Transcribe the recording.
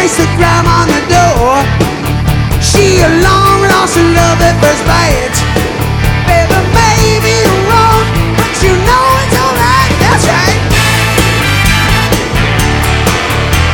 face the crime on the door. She a long lost love at first bite.